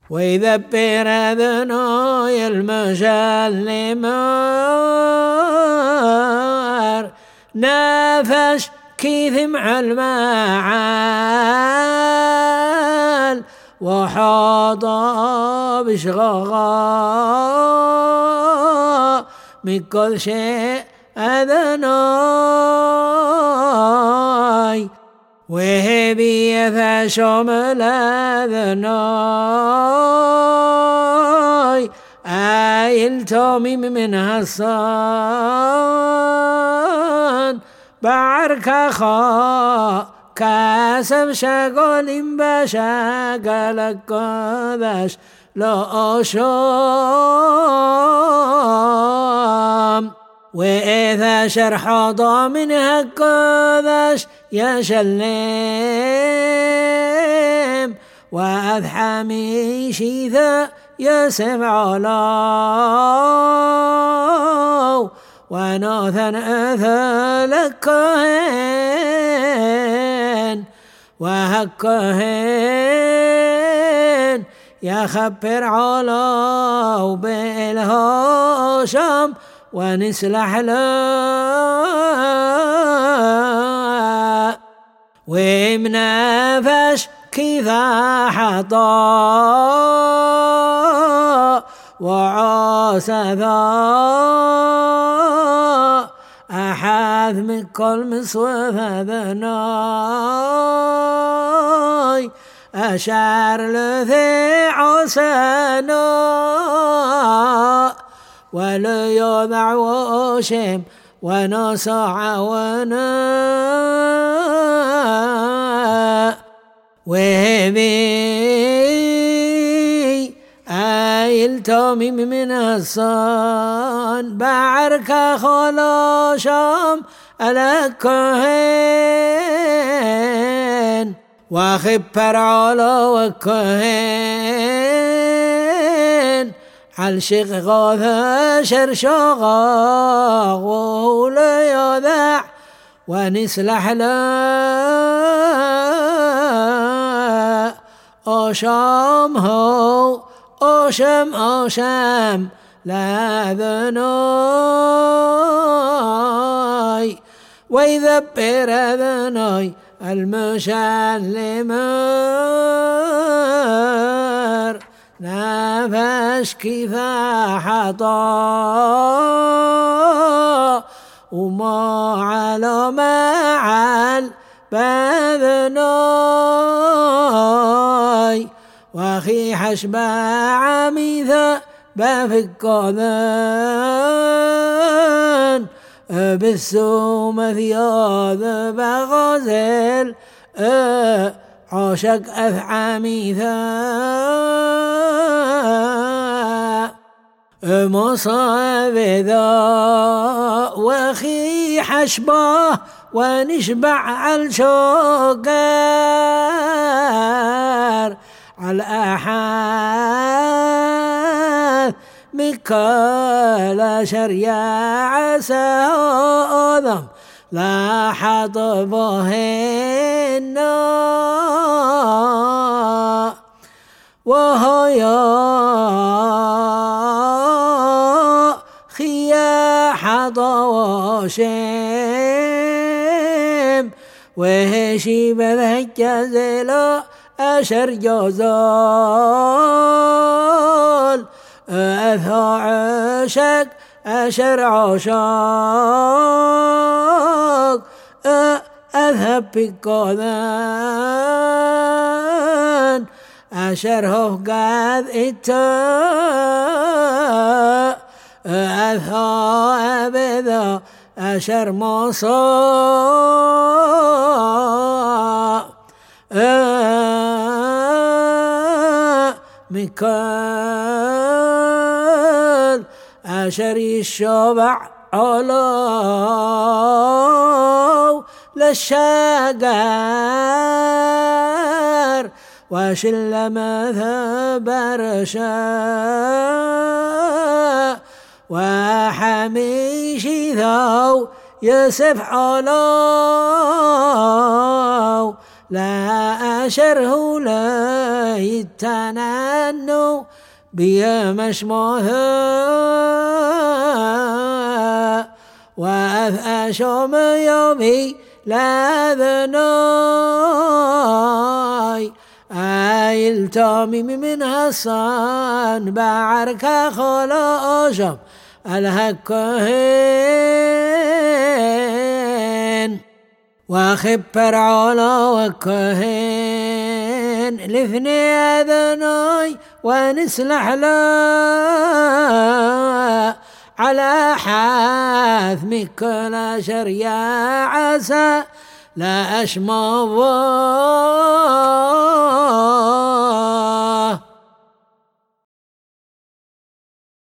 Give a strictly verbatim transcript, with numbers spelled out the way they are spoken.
ويذبر ذنوي المجلمار نافش كيثم على المعال وحاط بشغاغا من كل شيء أذناي وهبي فشمل أذناي آيلتومي منها الصان بعرك خا كاسم شغل بشغل قدش لا شام وإذا شرح ضامنها قدش يا شلم وأذحمي شيثا يا سبع لاو ونوثن أثلكهن وهكهن يخبر علو بالهاشم ونسلح له ومنافش كذا حطا وعاسفا أحاذ من كل مصوف ذناي أشار لذي عسنا ولا يضع وشم ونصع ونا وهبي آيلتومي من الصان بعرك خلاشم ألكهن وخبر على وكهن على شغاث شرشغاغ ولا يذع ونسلح له أشام هو أشم أشم لا ذناي ويذبر ذناي المشلمر نافش كيفا حطا وما على معال بذناي واخي حشبا عميثا بفك ذن بالسوم ثياذ بغزل عاشق أفعميثا مصاب ذا وخي حشبه ونشبع الشوقار على أحاث مكال شريا عسى أذم لا حطبهن وهيا خيا حضوشم وهشي بذهك زلا أشر جزال أثى عشق أشر عشاق أذهب بكذان أشره قد إتا أثى أبدا أشر مصا مكال أشري الشبع علو للشاقر وشل مذهب رشا وحميشي ذو يسف علو لا أشره لا يتننو بيمشموه وأفأشم يومي لا ذنوي أيلتومي من هصان بعرك خلوشم الهكهين وخبر على وكهين لفني أذنوي ونسلح له على حاثمي كل شر يا عسى لا أشمض